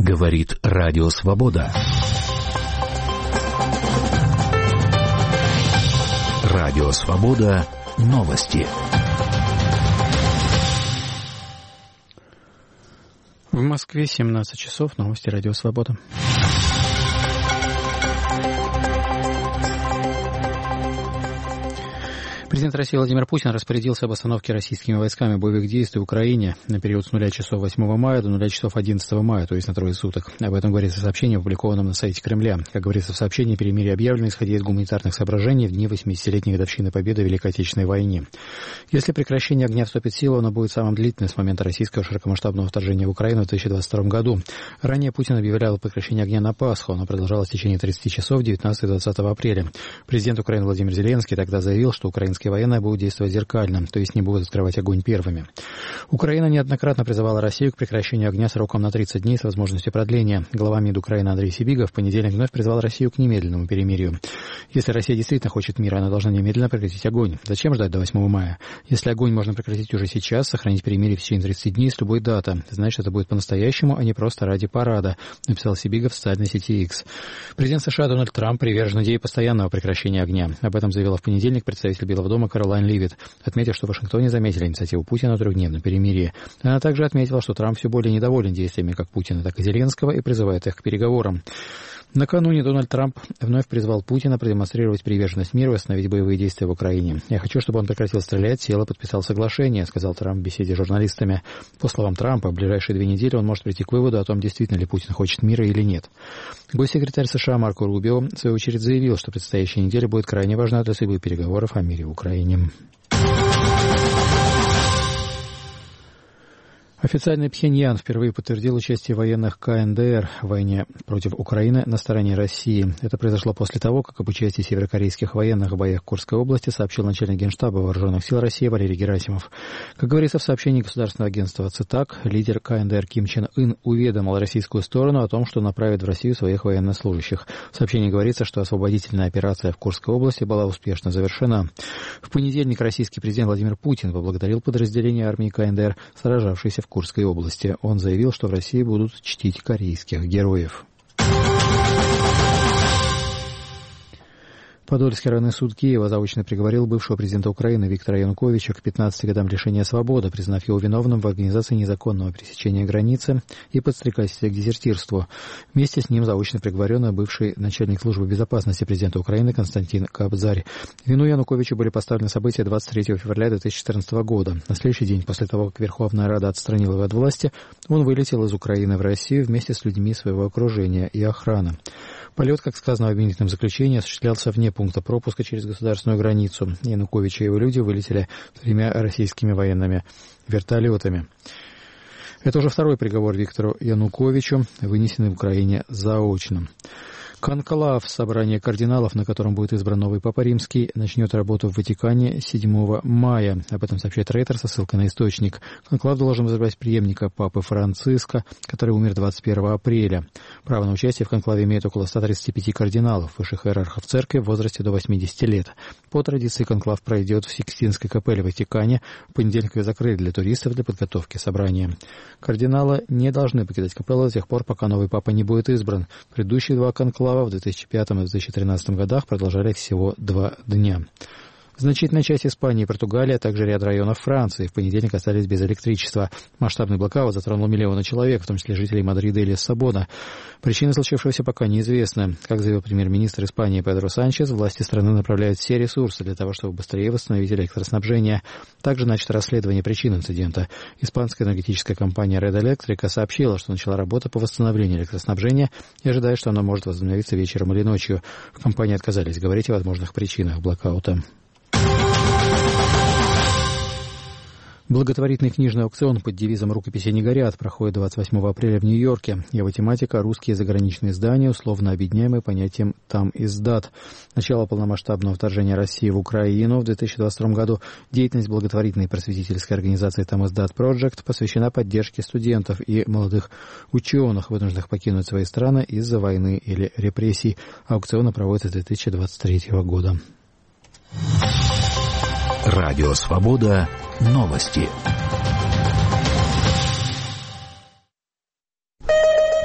Говорит Радио Свобода. Радио Свобода. Новости. В Москве 17 часов. Новости Радио Свобода. Президент России Владимир Путин распорядился об остановке российскими войсками боевых действий в Украине на период с 0 часов 8 мая до 0 часов 11 мая, то есть на трое суток. Об этом говорится в сообщении, опубликованном на сайте Кремля. Как говорится в сообщении, перемирие объявлено, исходя из гуманитарных соображений в дни 80-летней годовщины победы в Великой Отечественной войне. Если прекращение огня вступит в силу, оно будет самым длительным с момента российского широкомасштабного вторжения в Украину в 2022 году. Ранее Путин объявлял прекращение огня на Пасху. Оно продолжалось в течение 30 часов 19-20 апреля. Президент Украины Владимир Зеленский тогда заявил, что украинские военные будут действовать зеркально, то есть не будут открывать огонь первыми. Украина неоднократно призывала Россию к прекращению огня сроком на 30 дней с возможностью продления. Глава МИД Украины Андрей Сибига в понедельник вновь призвал Россию к немедленному перемирию. Если Россия действительно хочет мира, она должна немедленно прекратить огонь. Зачем ждать до 8 мая? Если огонь можно прекратить уже сейчас, сохранить перемирие в течение 30 дней с любой даты, значит, это будет по-настоящему, а не просто ради парада, написал Сибига в социальной сети X. Президент США Дональд Трамп привержен идее постоянного прекращения огня. Об этом заявила в понедельник представитель Белого дома Кэролайн Ливит, отметив, что в Вашингтоне заметили инициативу Путина о трехдневном перемирии. Она также отметила, что Трамп все более недоволен действиями как Путина, так и Зеленского и призывает их к переговорам. Накануне Дональд Трамп вновь призвал Путина продемонстрировать приверженность миру и остановить боевые действия в Украине. «Я хочу, чтобы он прекратил стрелять, сел и подписал соглашение», — сказал Трамп в беседе с журналистами. По словам Трампа, в ближайшие 2 недели он может прийти к выводу о том, действительно ли Путин хочет мира или нет. Госсекретарь США Марко Рубио, в свою очередь, заявил, что предстоящая неделя будет крайне важна для судьбы переговоров о мире в Украине. Официальный Пхеньян впервые подтвердил участие военных КНДР в войне против Украины на стороне России. Это произошло после того, как об участии северокорейских военных в боях в Курской области сообщил начальник Генштаба Вооруженных сил России Валерий Герасимов. Как говорится в сообщении государственного агентства ЦИТАК, лидер КНДР Ким Чен Ын уведомил российскую сторону о том, что направит в Россию своих военнослужащих. В сообщении говорится, что освободительная операция в Курской области была успешно завершена. В понедельник российский президент Владимир Путин поблагодарил подразделения армии КНДР, сражавшиеся в Курской области. Он заявил, что в России будут чтить корейских героев. Подольский районный суд Киева заочно приговорил бывшего президента Украины Виктора Януковича к 15 годам лишения свободы, признав его виновным в организации незаконного пересечения границы и подстрекательстве к дезертирству. Вместе с ним заочно приговорен бывший начальник службы безопасности президента Украины Константин Кобзарь. В вину Януковича были поставлены события 23 февраля 2014 года. На следующий день после того, как Верховная Рада отстранила его от власти, он вылетел из Украины в Россию вместе с людьми своего окружения и охраны. Полет, как сказано в обвинительном заключении, осуществлялся вне пункта пропуска через государственную границу. Янукович и его люди вылетели 3 российскими военными вертолетами. Это уже второй приговор Виктору Януковичу, вынесенный в Украине заочно. Конклав, собрание кардиналов, на котором будет избран новый Папа Римский, начнет работу в Ватикане 7 мая. Об этом сообщает Рейтер со ссылкой на источник. Конклав должен избрать преемника Папы Франциска, который умер 21 апреля. Право на участие в конклаве имеет около 135 кардиналов, высших иерархов церкви в возрасте до 80 лет. По традиции конклав пройдет в Сикстинской капелле в Ватикане. В понедельник ее закрыли для туристов для подготовки собрания. Кардиналы не должны покидать капеллу до тех пор, пока новый папа не будет избран. Предыдущие 2 конклава в 2005 и 2013 годах продолжали всего 2 дня. Значительная часть Испании и Португалии, а также ряд районов Франции в понедельник остались без электричества. Масштабный блокаут затронул миллионы человек, в том числе жителей Мадрида и Лиссабона. Причины случившегося пока неизвестны. Как заявил премьер-министр Испании Педро Санчес, власти страны направляют все ресурсы для того, чтобы быстрее восстановить электроснабжение. Также начато расследование причин инцидента. Испанская энергетическая компания Red Electric сообщила, что начала работа по восстановлению электроснабжения и ожидает, что оно может возобновиться вечером или ночью. В компании отказались говорить о возможных причинах блокаута. Благотворительный книжный аукцион под девизом «Рукописи не горят» проходит 28 апреля в Нью-Йорке. Его тематика – русские заграничные издания, условно объединяемые понятием «там издат». Начало полномасштабного вторжения России в Украину в 2022 году деятельность благотворительной просветительской организации «Там издат Project» посвящена поддержке студентов и молодых ученых, вынужденных покинуть свои страны из-за войны или репрессий. Аукционы проводятся с 2023 года. Радио Свобода. Новости.